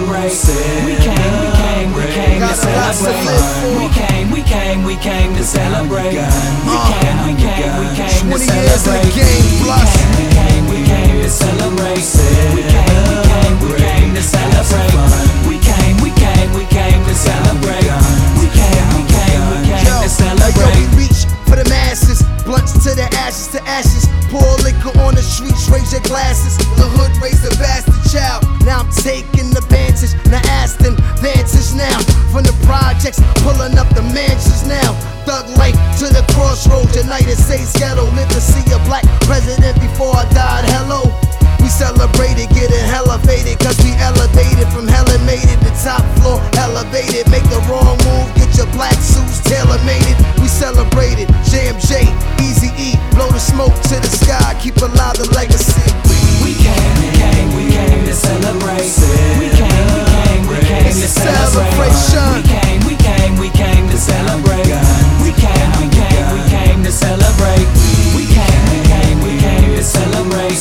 celebrate. We came to celebrate. We came to celebrate. We came to 20 years in the game, plus. We came to celebrate. We came to celebrate. We came to celebrate. We came to celebrate. We reach for the masses, blunts to the ashes, pour liquor on the streets, raise your glasses. The hood raised a bastard child, now I'm taking advantage. Now Aston, Vantage now, from the projects, pulling up the mansions now. Thug life to the crossroads, United States ghetto. Live to see a black president before I died, hello. We celebrated, getting elevated, cause we elevated from hell and made it. The top floor elevated, make the wrong move, get your black suits tailor-made it. We celebrated, JMJ, Eazy-E, blow the smoke to the sky, keep alive the legacy. We came to celebrate. We came to celebrate. Celebration. We came to celebrate. We came to celebrate. We came to celebrate.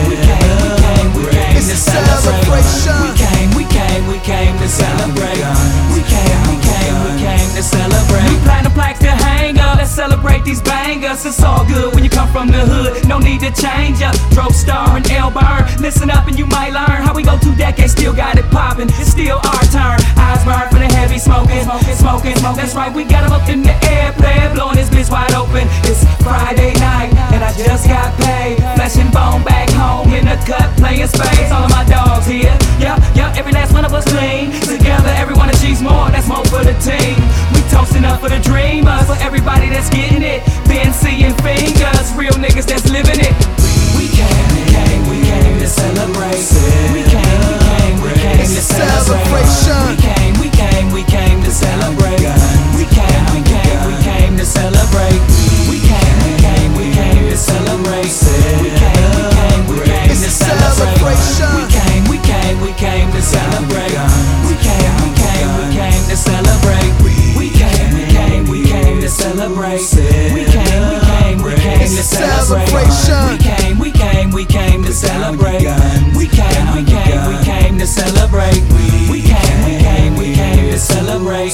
It's a celebration. We came to celebrate. We came to celebrate. We platinum plaques to hang up. Let's celebrate these bangers. It's all good when you come from the hood. No need to change up. Drove Star and L Burn. Listen up and you might learn how we go 2 decades, still got it poppin'. It's still our turn. Eyes burn for the heavy smoking. That's right, we got 'em up in the air, player blowing this bitch wide open. It's Friday night and I just got paid. Flesh and bone back home in the cut, playing spades. All of my dogs here. Yeah, every last one of us clean. Together, everyone achieves more. That's more for the team. We toasting up for the dreamers, for everybody that's getting it. Been seeing fingers, real niggas that's living it. We came to celebrate. We came to celebrate. Celebration. We came to celebrate. We came to celebrate. We came to celebrate. It's a celebration. We came to celebrate. We came to celebrate. We came to celebrate. We came to celebrate. We came to celebrate. We came to celebrate. We came to celebrate.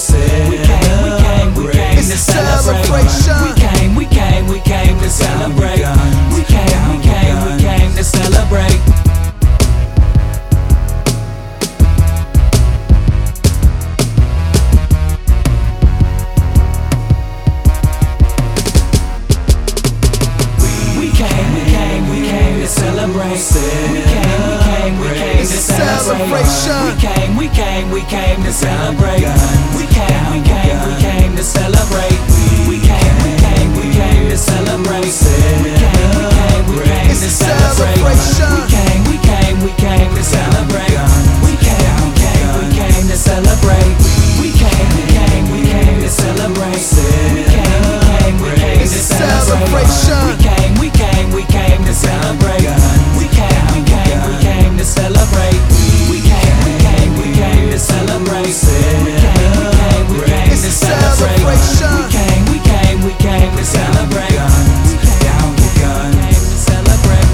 It's a celebration. We came to celebrate. We came to celebrate. We came to celebrate. We came to celebrate. Celebration. We came to celebrate. We came to celebrate.